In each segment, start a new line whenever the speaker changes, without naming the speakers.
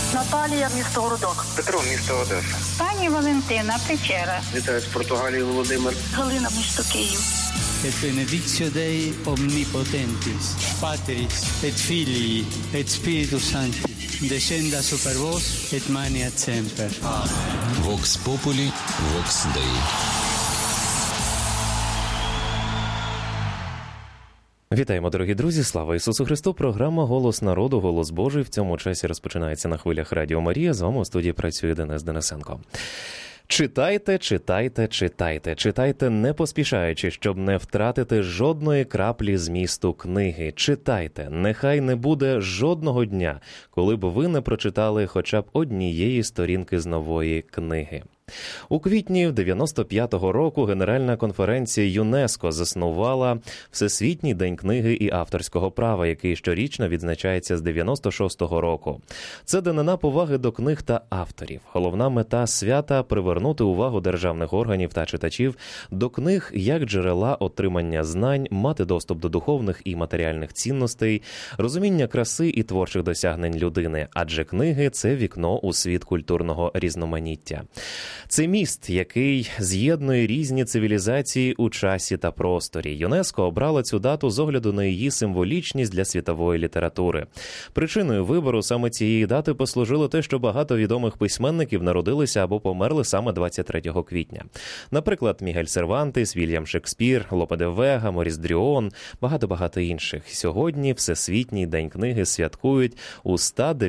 Наталія, місто Городок.
Петро, місто Одеса.
Пані Валентина, Печера.
Вітаю з Португалії, Володимир.
Галина, місто Київ.
Et benedictio Dei omnipotentis, Patris et Filii et Spiritus Sancti, descenda super vos et maniat semper.
Vox Populi, Vox Dei.
Вітаємо, дорогі друзі! Слава Ісусу Христу! Програма «Голос народу», «Голос Божий» в цьому часі розпочинається на хвилях Радіо Марія. З вами у студії працює Денис Денисенко. Читайте, читайте, читайте. Читайте не поспішаючи, щоб не втратити жодної краплі змісту книги. Читайте. Нехай не буде жодного дня, коли б ви не прочитали хоча б однієї сторінки з нової книги. У квітні 95-го року Генеральна конференція ЮНЕСКО заснувала Всесвітній день книги і авторського права, який щорічно відзначається з 96-го року. Це данина поваги до книг та авторів. Головна мета свята – привернути увагу державних органів та читачів до книг як джерела отримання знань, мати доступ до духовних і матеріальних цінностей, розуміння краси і творчих досягнень людини, адже книги – це вікно у світ культурного різноманіття. Це міст, який з'єднує різні цивілізації у часі та просторі. ЮНЕСКО обрала цю дату з огляду на її символічність для світової літератури. Причиною вибору саме цієї дати послужило те, що багато відомих письменників народилися або померли саме 23 квітня. Наприклад, Мігель Сервантес, Вільям Шекспір, Лопе де Вега, Моріс Дрюон, багато-багато інших. Сьогодні Всесвітній день книги святкують у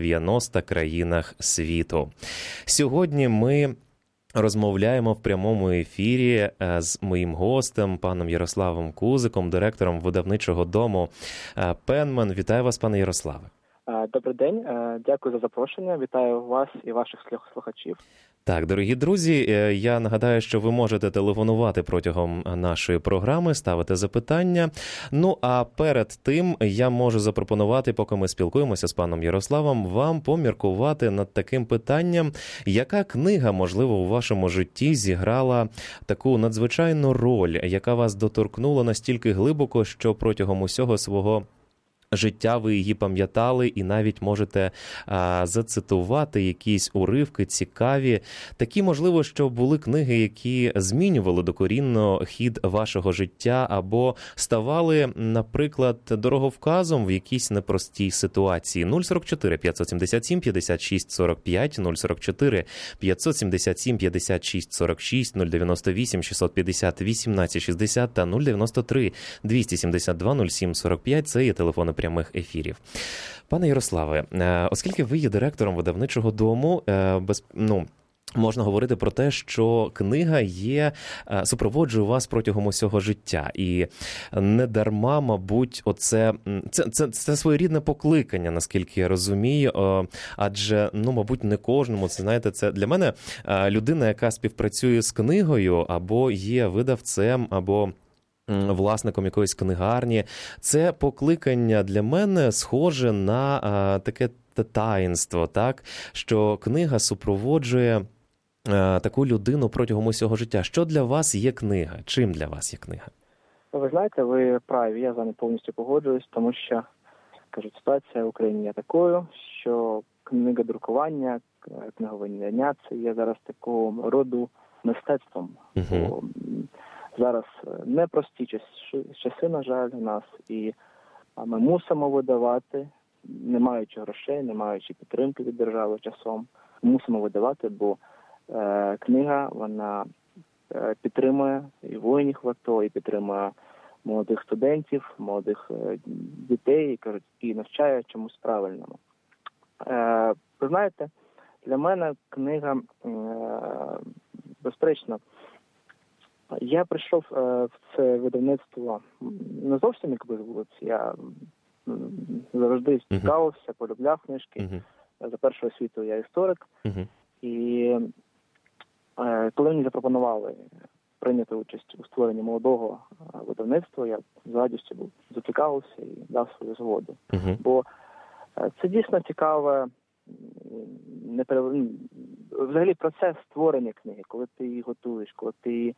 190 країнах світу. Сьогодні ми розмовляємо в прямому ефірі з моїм гостем, паном Ярославом Кузиком, директором видавничого дому «Пенман». Вітаю вас, пане Ярославе.
Добрий день, дякую за запрошення, вітаю вас і ваших слухачів.
Так, дорогі друзі, я нагадаю, що ви можете телефонувати протягом нашої програми, ставити запитання. Ну, а перед тим я можу запропонувати, поки ми спілкуємося з паном Ярославом, вам поміркувати над таким питанням, яка книга, можливо, у вашому житті зіграла таку надзвичайну роль, яка вас доторкнула настільки глибоко, що протягом усього свого життя ви її пам'ятали і навіть можете зацитувати якісь уривки цікаві. Такі, можливо, що були книги, які змінювали докорінно хід вашого життя або ставали, наприклад, дороговказом в якійсь непростій ситуації. 044 577 56 45, 044 577 56 46, 098 650 18 60 та 093 272 07 45. Це є телефони прямих ефірів. Пане Ярославе, оскільки ви є директором видавничого дому, можна говорити про те, що книга супроводжує вас протягом усього життя. І не дарма, мабуть, це своєрідне покликання, наскільки я розумію, адже, мабуть, не кожному, це, знаєте, це для мене людина, яка співпрацює з книгою, або є видавцем, або власником якоїсь книгарні. Це покликання для мене схоже на таке таїнство, так? Що книга супроводжує таку людину протягом усього життя. Що для вас є книга? Чим для вас є книга?
Ви знаєте, ви праві, я з вами повністю погоджуюсь, тому що, кажуть, ситуація в Україні є такою, що книгодрукування, книговидання – це є зараз такого роду мистецтвом.
Угу.
Зараз непрості часи, на жаль, у нас, і ми мусимо видавати, не маючи грошей, не маючи підтримки від держави часом, мусимо видавати, бо книга, вона підтримує і воїнів в АТО, і підтримує молодих студентів, молодих дітей, і навчає чомусь правильному. Ви знаєте, для мене книга, безперечно, я прийшов в це видавництво не зовсім як би з вулиці, я завжди цікавився, полюбляв книжки. За першою освітою я історик. І коли мені запропонували прийняти участь у створенні молодого видавництва, я з радістю був зацікавився і дав свою згоду. Бо це дійсно цікаве, взагалі процес створення книги, коли ти її готуєш, коли ти її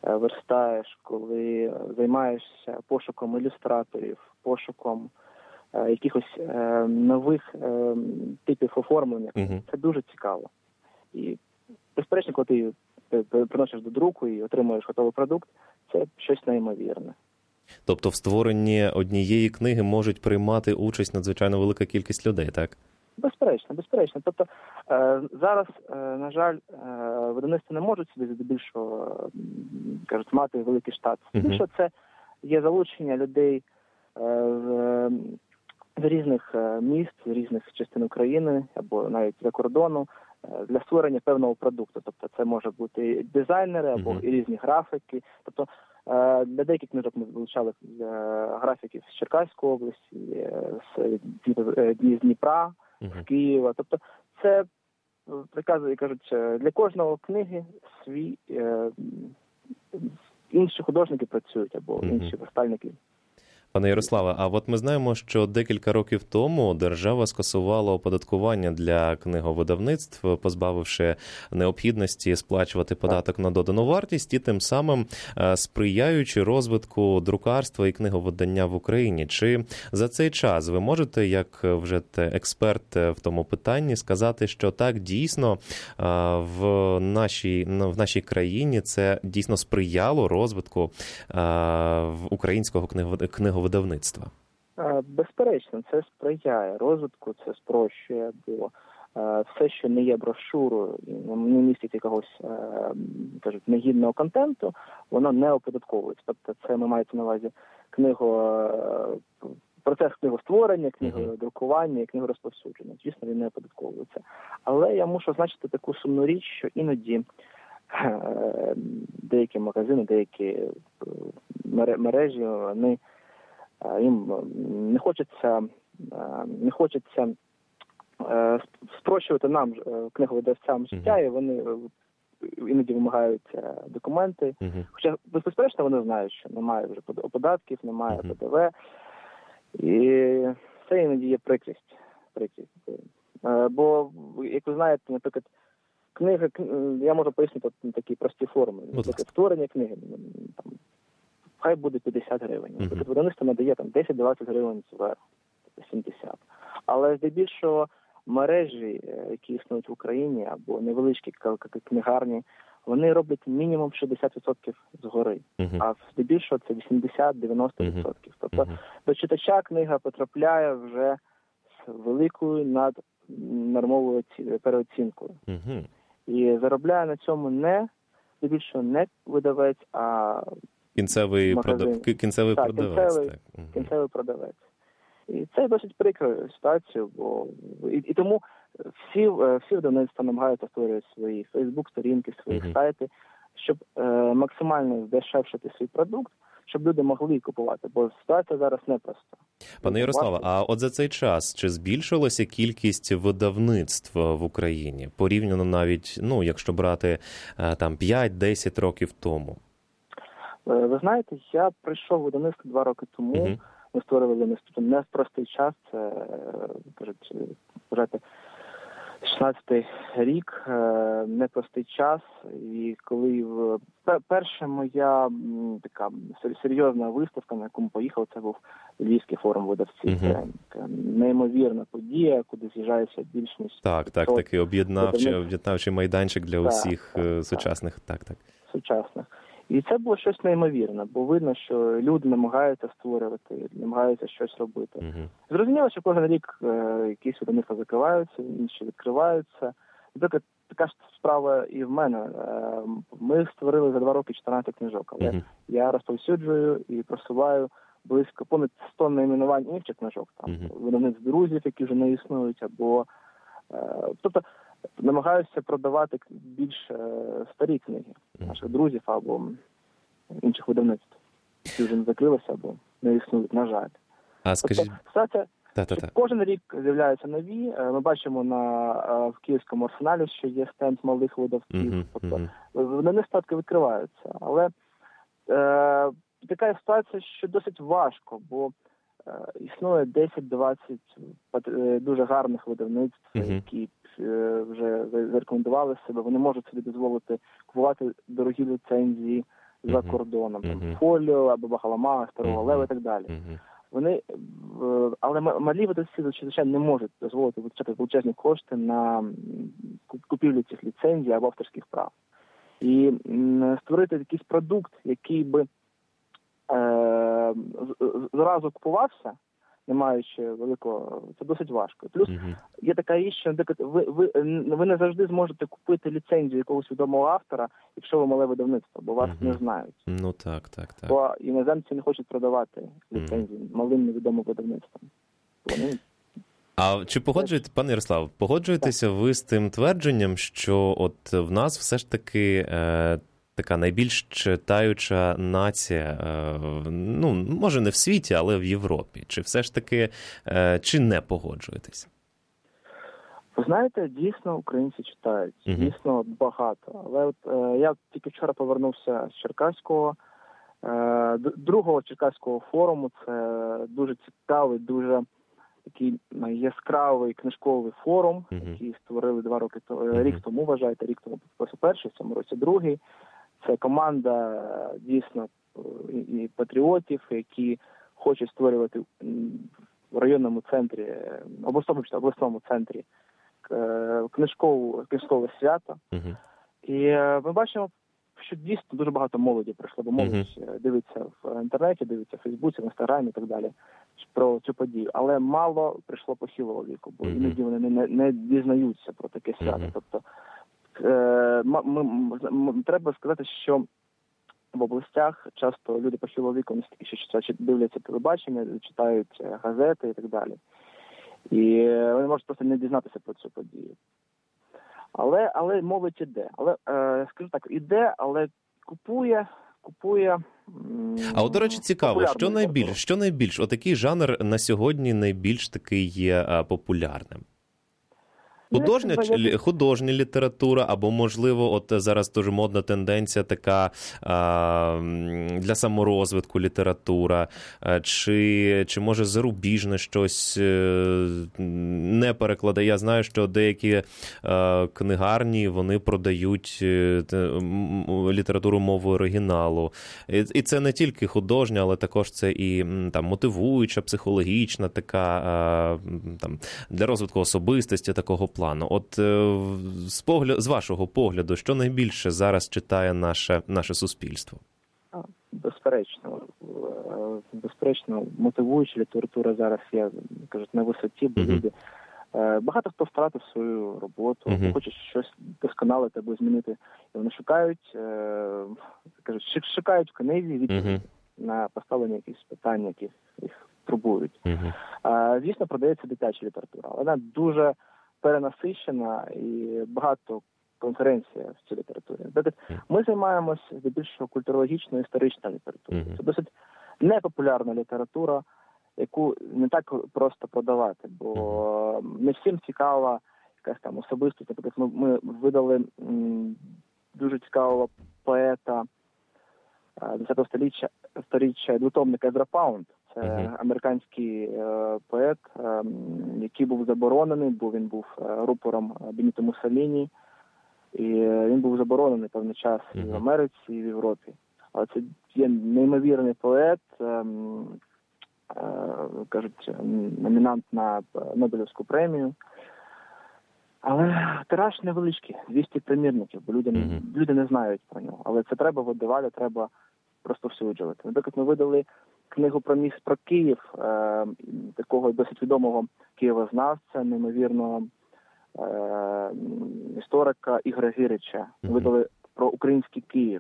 верстаєш, коли займаєшся пошуком ілюстраторів, пошуком якихось нових типів оформлення.
Мгм.
Це дуже цікаво. І, безперечно, коли ти приносиш до друку і отримуєш готовий продукт, це щось неймовірне.
Тобто в створенні однієї книги можуть приймати участь надзвичайно велика кількість людей, так?
Безперечно. Тобто зараз, на жаль, видавництва не можуть собі здебільшого, кажуть, мати великий штат. Здебільшого це є залучення людей з різних міст, з різних частин України або навіть за кордону для створення певного продукту. Тобто це може бути і дизайнери або і різні графіки. Тобто для деяких книжок ми залучали графіків з Черкаської області, з Дніпра, з Києва. Тобто це, приказує, кажуть, для кожного книги свій, інші художники працюють або інші верстальники.
Пане Ярославе, а от ми знаємо, що декілька років тому держава скасувала оподаткування для книговидавництв, позбавивши необхідності сплачувати податок на додану вартість і тим самим сприяючи розвитку друкарства і книговидання в Україні. Чи за цей час ви можете, як вже експерт в тому питанні, сказати, що так, дійсно в нашій країні це дійсно сприяло розвитку українського книговидавництва?
Безперечно, це сприяє розвитку, це спрощує, бо все, що не є брошурою і не містить якогось, кажуть, негідного контенту, воно не оподатковується. Тобто це ми мається на увазі процес книгостворення, книгодрукування і книгорозповсюдження. Звісно, він не оподатковується. Але я мушу зазначити таку сумну річ, що іноді деякі магазини, деякі мережі, вони їм не хочеться спрощувати нам, книговидавцям, життя, і вони іноді вимагають документи. Хоча, безперечно, вони знають, що немає вже податків, немає ПДВ. І це іноді є прикрість. Бо, як ви знаєте, наприклад, книга, я можу пояснити такі прості форми. Наприклад, створення книги, там, хай буде 50 гривень. Наприклад, видавництво надає там 10-20 гривень зверху, 70. Але здебільшого мережі, які існують в Україні, або невеличкі книгарні, вони роблять мінімум 60% згори, а здебільшого це 80-90%. Тобто до читача книга потрапляє вже з великою наднормовою переоцінкою. І заробляє на цьому здебільшого не видавець, а кінцевий продавець. І це досить прикра ситуація, бо і тому всі видавництва намагаються створювати свої Фейсбук-сторінки, свої сайти, щоб максимально здешевшити свій продукт, щоб люди могли купувати, бо ситуація зараз непроста.
Пане Ярославе, а от за цей час чи збільшилася кількість видавництв в Україні? Порівняно навіть, якщо брати там 5-10 років тому.
Ви знаєте, я прийшов в видавництво 2 роки тому. Ми створювали видавництво не в простий час, це, кажуть, 16-й рік, непростий час. І коли перша моя така серйозна виставка, на яку ми поїхали, це був Львівський форум видавців. Це неймовірна подія, куди з'їжджається більш ніж... Так,
такий об'єднавчий майданчик для усіх сучасних.
Сучасних. І це було щось неймовірне, бо видно, що люди намагаються створювати, намагаються щось робити. Зрозуміло, що кожен рік якісь видавництва закриваються, інші відкриваються. Наприклад, така ж справа і в мене. Ми створили за 2 роки 14 книжок, але я розповсюджую і просуваю близько понад 100 найменувань інших книжок. Там видавництв друзів, які вже не існують, або... Тобто, намагаюся продавати більш старі книги наших друзів або інших видавництв, які вже не закрилися або не існують, на жаль. Тобто, кожен рік з'являються нові. Ми бачимо в Київському арсеналі, що є стенд малих видавців. Тобто, видавництва відкриваються. Але така ситуація, що досить важко, бо існує 10-20 дуже гарних видавництв, які вже зарекомендували себе, вони можуть собі дозволити купувати дорогі ліцензії за кордоном, Фоліо або Бахаламага, Старого Лева і так далі. але малі видавці, звичайно, не можуть дозволити витрачати величезні кошти на купівлю цих ліцензій або авторських прав. І створити якийсь продукт, який би зразу купувався, не маючи великого, це досить важко. Плюс є така річ, що ви не завжди зможете купити ліцензію якогось відомого автора, якщо ви мале видавництво, бо вас не знають.
Ну так.
Бо іноземці не хочуть продавати ліцензії малим невідомим видавництвам.
А чи пане Ярослав, погоджуєтеся ви з тим твердженням, що от в нас все ж таки така найбільш читаюча нація, може не в світі, але в Європі? Чи все ж таки, чи не погоджуєтеся?
Ви знаєте, дійсно українці читають, дійсно багато. Але от я тільки вчора повернувся з Черкаського, другого Черкаського форуму. Це дуже цікавий, дуже такий яскравий книжковий форум, який створили рік тому, вважаєте, рік тому перший, в цьому році другий. Це команда дійсно і патріотів, які хочуть створювати в центрі, обласному центрі книжкове свято. І ми бачимо, що дійсно дуже багато молоді прийшло, бо молодь дивиться в інтернеті, дивиться в Фейсбуці, в Інстаграмі і так далі про цю подію. Але мало прийшло похилого віку, бо іноді вони не дізнаються про таке свято. Тобто треба сказати, що в областях часто люди похилого віку настільки, що дивляться телебачення, читають газети і так далі. І вони можуть просто не дізнатися про цю подію. Але молодь іде. Але, скажу так, іде, але купує.
А от, до речі, цікаво, що найбільш, отакий жанр на сьогодні найбільш такий є популярним? Художня література, або, можливо, от зараз дуже модна тенденція така для саморозвитку література, чи може зарубіжне щось не перекладає. Я знаю, що деякі книгарні, вони продають літературу мовою оригіналу. І це не тільки художня, але також це і там мотивуюча, психологічна така, там, для розвитку особистості такого плану. От з вашого погляду, що найбільше зараз читає наше суспільство?
Безперечно, мотивуюча література зараз є, кажуть, на висоті, бо люди багато хто втратив свою роботу, хочуть щось досконалити або змінити. І вони шукають в книзі відповіді на поставлення якихось питань, які їх турбують. Звісно, продається дитяча література, але вона дуже перенасичена і багато конференцій в цій літературі. Ми займаємося здебільшого культурологічною історичною літературою. Це досить непопулярна література, яку не так просто продавати, бо не всім цікава якась там особистість. Наприклад, ми видали дуже цікавого поета 10-го сторіччя двотомника Езра Паунд. Це американський поет, який був заборонений, бо він був рупором Беніто Муссоліні, і він був заборонений певний час і в Америці, і в Європі. Але це є неймовірний поет, кажуть, номінант на Нобелівську премію. Але тираж невеличкий, 200 примірників, бо люди не знають про нього. Але це треба видавати, треба просто всюджувати. Наприклад, ми видали книгу про Київ, такого досить відомого києвознавця, неймовірного історика Ігоря Гирича. Ми видали про український Київ.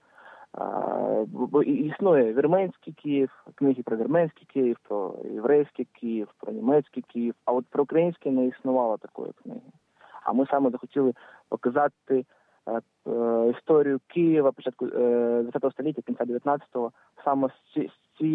Бо існує вірменський Київ, книги про вірменський Київ, про єврейський Київ, про німецький Київ, а от про український не існувало такої книги. А ми саме захотіли показати історію Києва початку ХХ століття, кінця 19-го, саме з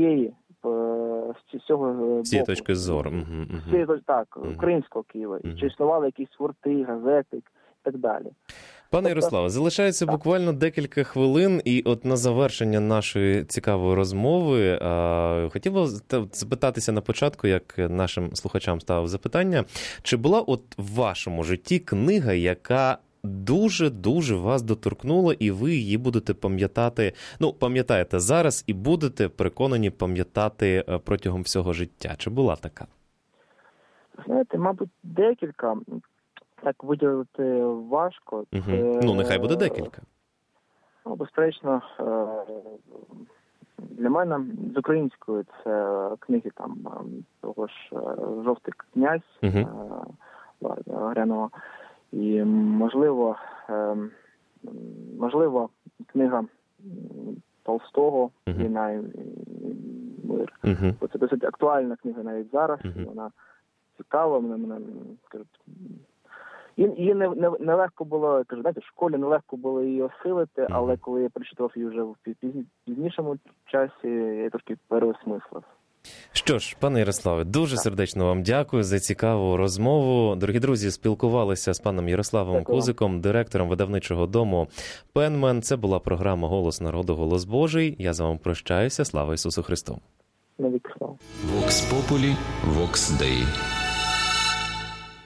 цієї
точки зору.
Так, українського Києва. Чи існували якісь гурти, газети і так далі.
Пане Ярославе, залишається буквально декілька хвилин, і от на завершення нашої цікавої розмови хотів би запитатися на початку, як нашим слухачам ставив запитання, чи була от в вашому житті книга, яка дуже-дуже вас доторкнула, і ви її будете пам'ятати, пам'ятаєте зараз і будете переконані пам'ятати протягом всього життя. Чи була така?
Знаєте, мабуть, декілька. Так виділити важко.
Угу. Нехай буде декілька.
Безперечно, для мене з українською це книги того ж «Жовтий князь» Грянова. І, можливо, книга Толстого «Війна і мир». Це досить актуальна книга навіть зараз. Вона цікава, мене кажуть. Її нелегко було, в школі нелегко було її осилити, але коли я прочитав її вже в пізнішому часі, я трошки переосмислив.
Що ж, пане Ярославе, дуже сердечно вам дякую за цікаву розмову. Дорогі друзі, спілкувалися з паном Ярославом Кузиком, директором видавничого дому «Пенмен». Це була програма «Голос народу, голос Божий». Я з вами прощаюся. Слава Ісусу Христу!
Навіки слава!
Vox Populi, Vox Dei.